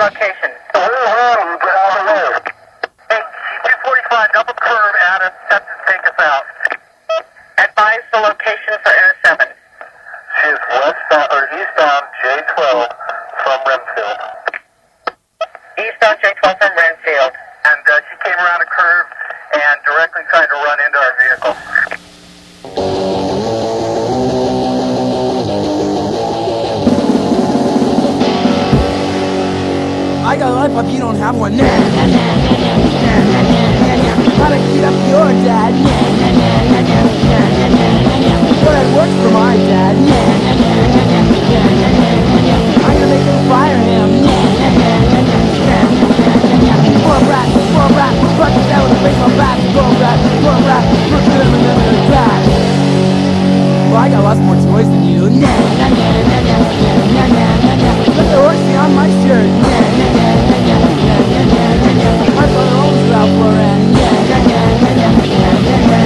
location. Hey, 245, double curve out of set to take us out. Advise the location for Air 7. She is eastbound J12 from Renfield. Eastbound J12 from Renfield. And she came around a curve and directly tried to run into our vehicle. I got a life if you don't have one. How to beat up your dad. But it works for my dad. I'm gonna make him fire him. Poor rat, fuck it down with a baseball bat. Poor rat, look at him and then in his back. Well, I got lots more toys than you. Look the horsey on my shirt. My brother owns Ralph Lauren.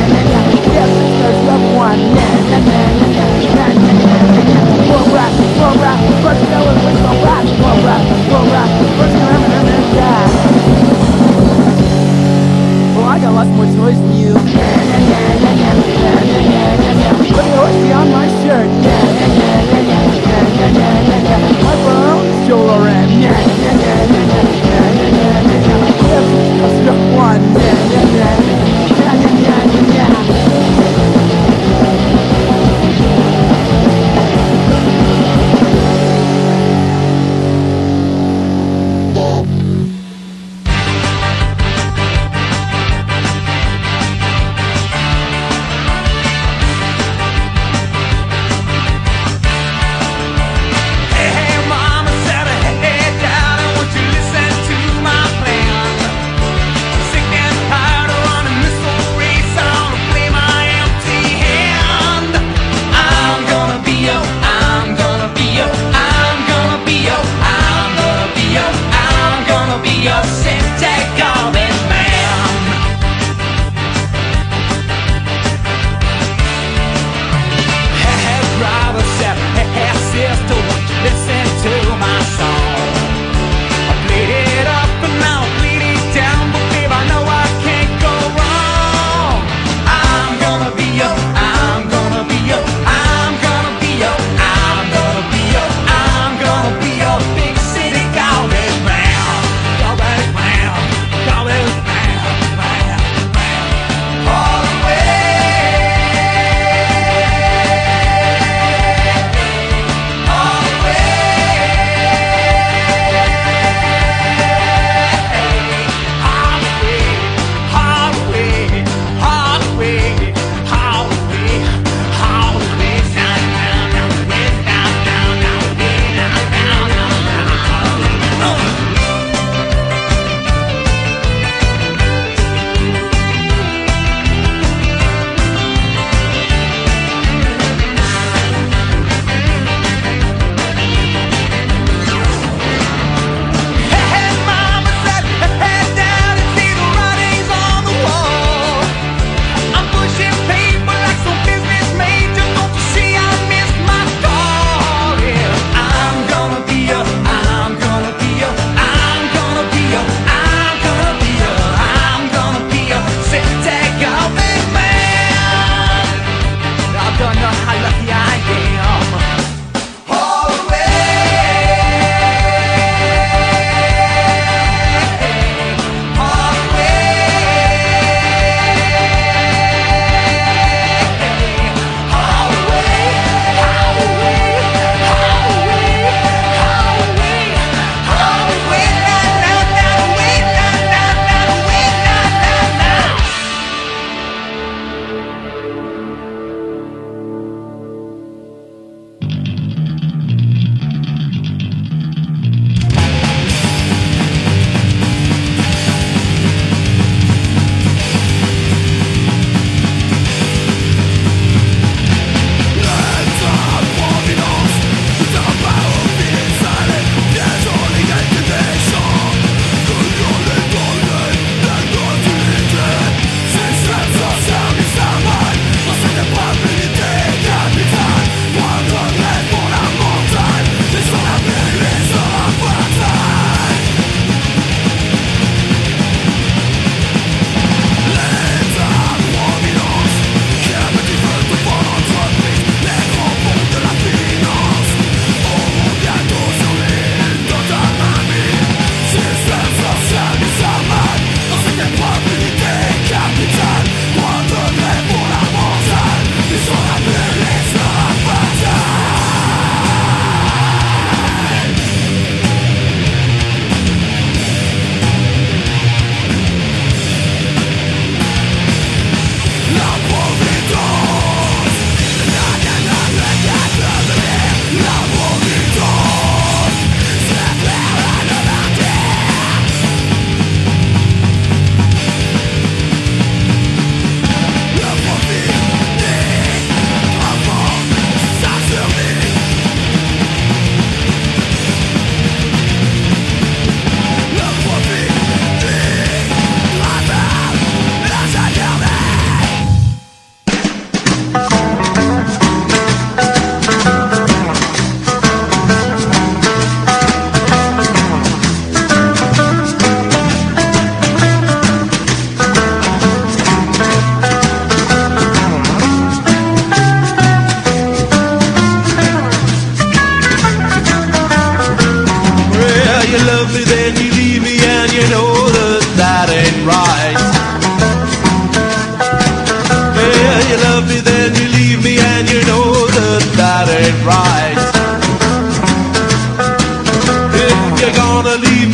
We have 6 stars, you have 1. Poor rat,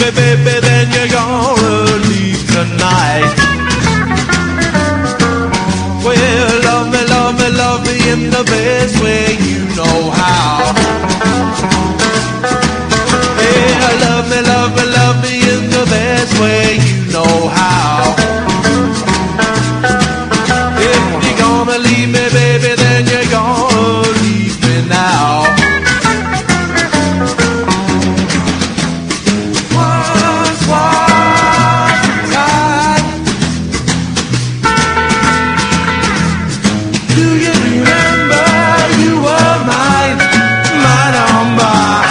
me, baby, then you're gonna leave tonight. Well, love me, love me, love me in the best way you know how. Yeah, love me, love me, love me in the best way you know how. If you're gonna leave me, baby, then you're gonna leave me now. Once upon a time, do you remember you were mine, mine on mine?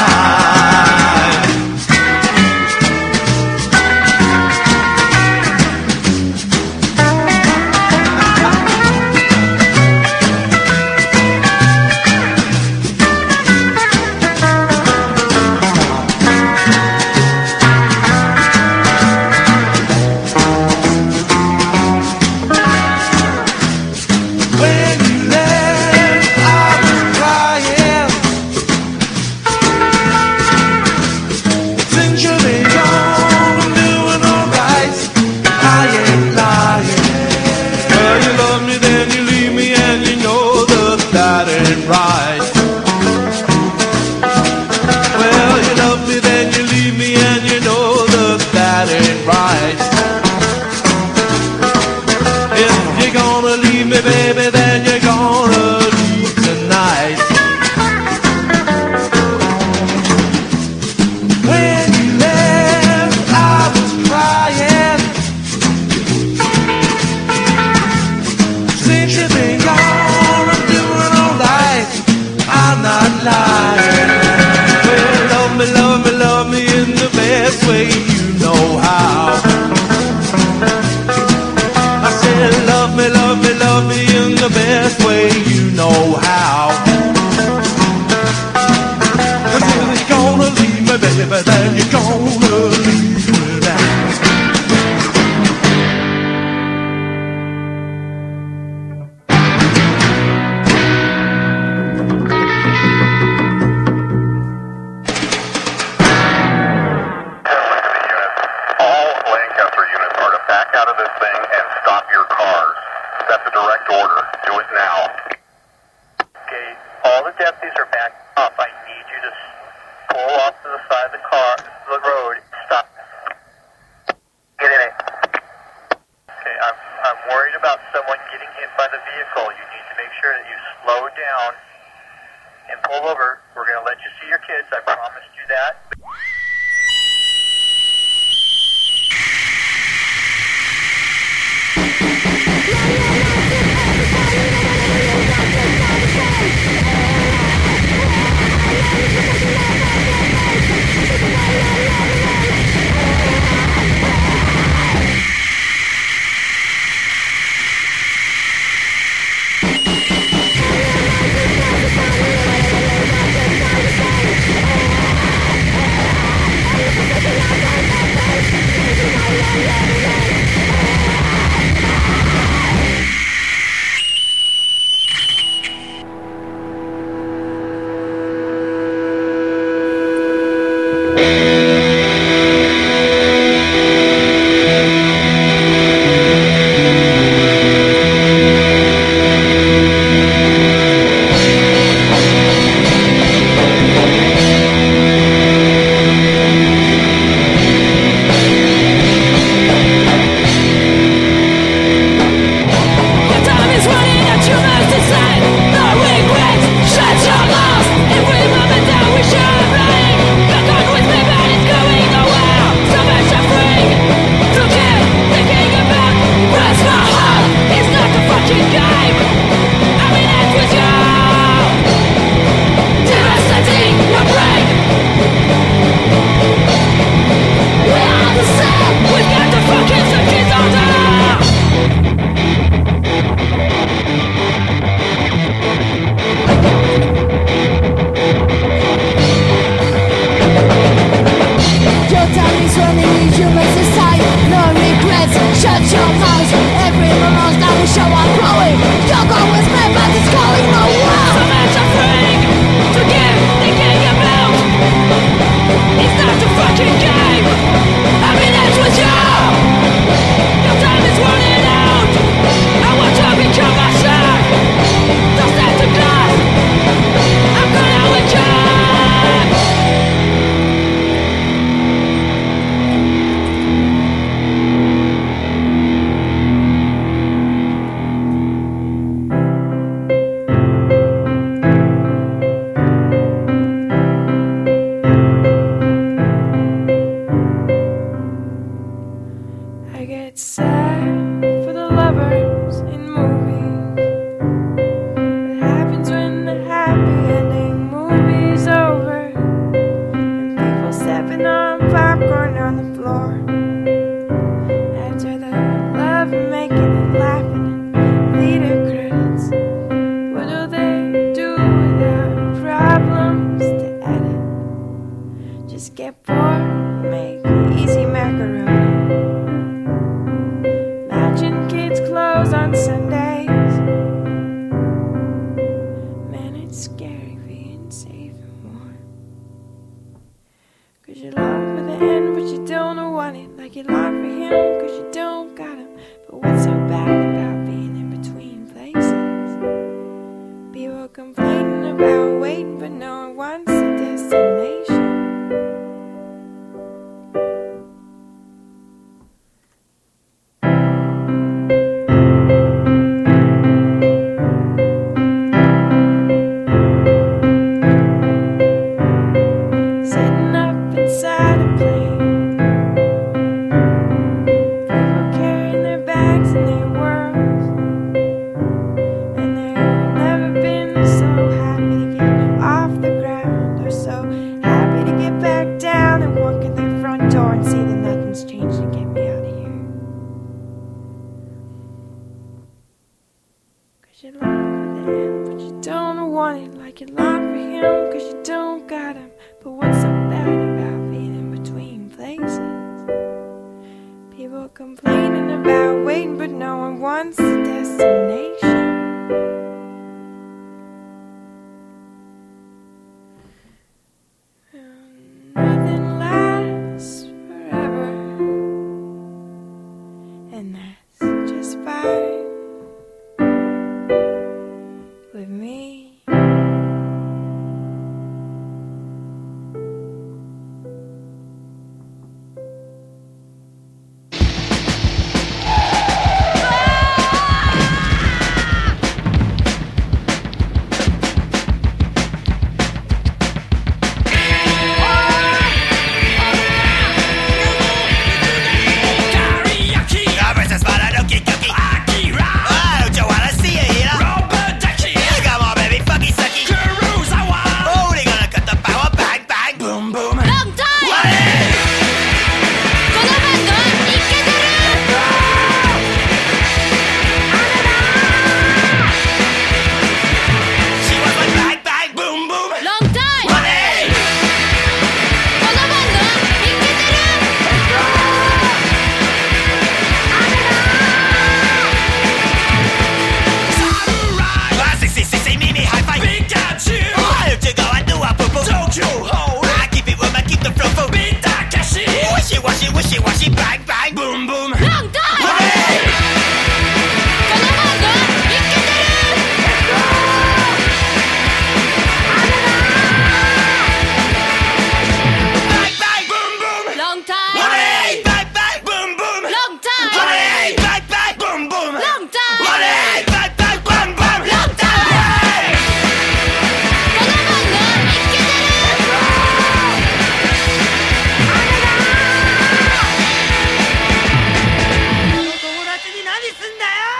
When you left, I was crying. Since you've been gone, I'm doing alright. I ain't lying. Well, you love me, then you leave me, and you know that ain't right. Well, you love me, then you leave me, and you know that ain't right. If you're gonna leave me, baby, then you're gonna leave tonight. When you left, I was crying. Since you've been gone, I'm doing alright. I'm not lying. Well, love me, love me, love me in the best way you know how. I said, love me, love me, love me in the best way you know how. Cause if you're gonna leave me, baby, then you're gonna leave me now. All Lancaster units are to back out of this thing and stop your cars. That's a direct order. Do it now. Okay, all the deputies are backed up. I need you to pull off to the side of the road. Stop. Get in it. Okay, I'm worried about someone getting hit by the vehicle. You need to make sure that you slow down and pull over. We're going to let you see your kids. I promised you that. just get bored, make easy macaroni. Matching kids' clothes on Sundays. Man, it's scary being safe and warm. 'Cause you long for the end, but you don't want it. Like you long for him, 'cause you don't got him. But what's so bad about being in between places? People complaining about waiting, but no one wants a destination. Sitting up inside a plane, people carrying their bags and their worlds, and they've never been so happy to get off the ground, or so happy to get back down and walk in their front door and see that nothing's changed and get me out of here. 'Cause you long for the end, but you don't want it. Like you long for him, 'cause you don't got him. But what's so bad about being in between places? People complaining about waiting, but no one wants a destination. Nothing lasts forever, and that's just fine with me. Wishy, bang, bang, boom, boom. Long time! Bang, bang, boom, boom. Long time! Money, bang, bang, boom, boom. Long time! Money, bang, bang, boom, boom. Long time! Money, bang, bang, boom, boom. Long time! このバンドイケてる友達に何すんだよ。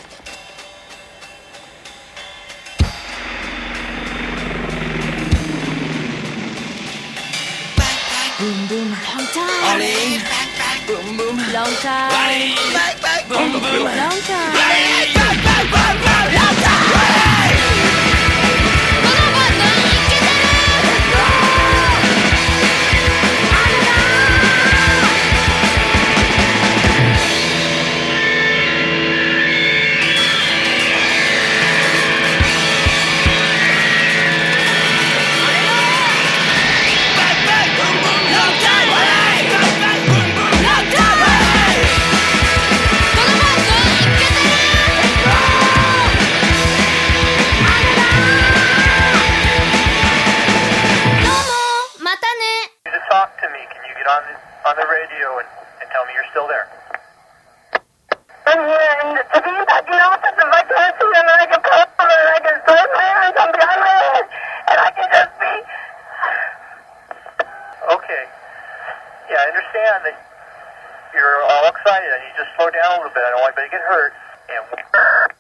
Long time! Money, bang, bang, boom, boom. Long time! Money, bang, bang, boom, boom. Long time! Money, bang, bang, boom, boom. Long time. このバンドイケてる On the radio and tell me you're still there. I'm here, and to be that, you know, such a vacation, and I can pull over, and I can throw my hands on behind my head, and I can just be... Okay. Yeah, I understand that you're all excited. I need you to slow down a little bit. I don't want anybody to get hurt. And